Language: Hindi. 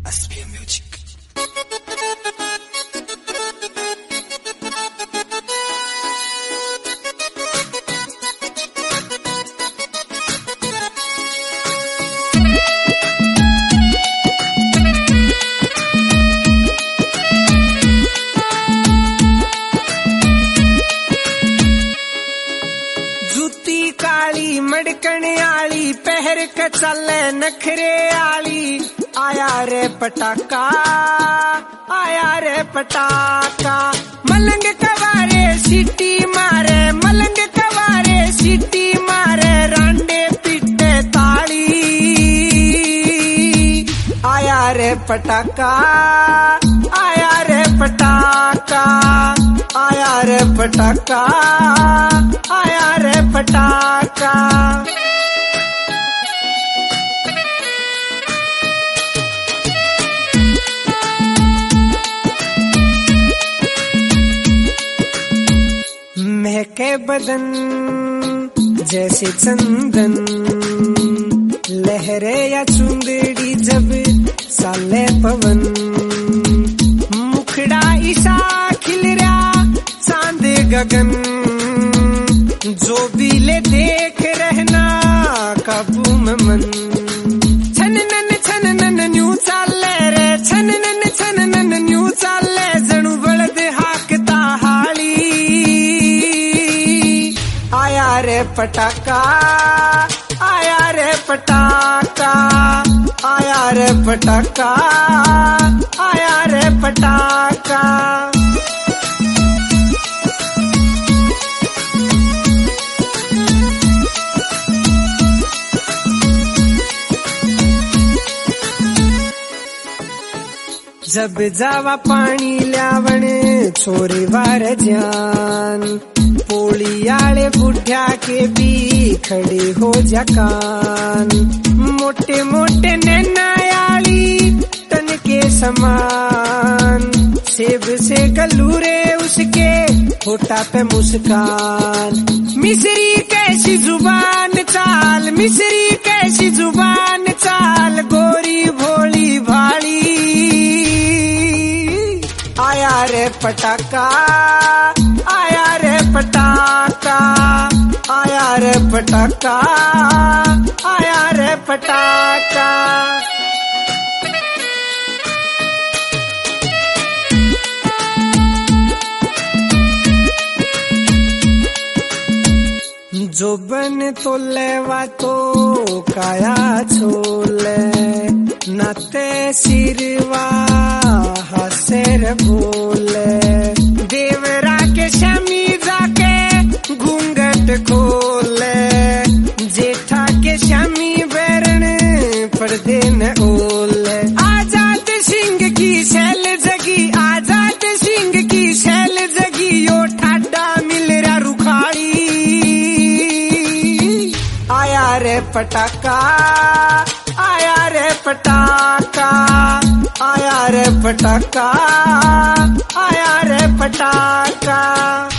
SPM Music. जूती काली मड़कण आली पहर के चले नखरे आली आया रे पटाका मलंग कवारे सीटी मारे मलंग कवारे सीटी मारे रांडे पीटे ताली आया रे पटाका आया रे पटाका आया रे पटाका आया रे पटाका। महके बदन जैसे चंदन लहरे या चुंदड़ी जब साले पवन मुखड़ा ईसा खिल रहा चांद गगन जो भी ले देख रहना काबू में मन छननन न्यू चाले रे छननन न्यू चाले जणु बलद हाकता हाली आया रे पटाका आया रे पटाका आया रे पटाका आया रे पटाका। जब जावा पानी ल्यावण छोरी वार जान पोली आले बुढ़िया के भी खड़े हो जकान मोटे मोटे नैनायाली तन के समान सेब से गलूरे उसके होठा पे मुस्कान मिस्री कैसी जुबान चाल मिस्री कैसी जुबान चाल गोरी भोली भाली आया रे पटाका आया रे पटाका आया रे पटाका आया रे पटाका। जो बन तो लेवा तो काया छोले नाते सिरवा हसेर बोले देवरा के शमी जाके घूंघट खोले जेठा के शमी बैरण पर्दे न ओले आजाद सिंह की शैल जगी आजाद सिंह की शैल जगी यो ठाडा मिल रहा रुखाड़ी आया रे पटाका आया रे पटाका आया रे पटाका आया रे पटाका।